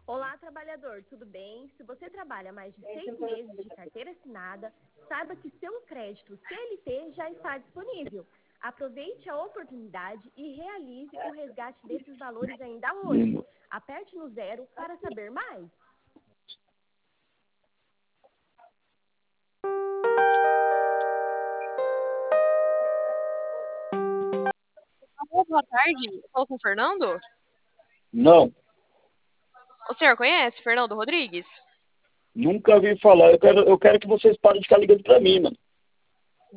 Olá, trabalhador, tudo bem? Se você trabalha mais de 6 meses de carteira assinada, saiba que seu crédito CLT já está disponível. Aproveite a oportunidade e realize o resgate desses valores ainda hoje. Aperte no 0 para saber mais. Alô, boa tarde. Eu falo com o Fernando? Não, O senhor conhece Fernando Rodrigues? nunca vi falar. Eu quero que vocês parem de ficar ligando pra mim, mano.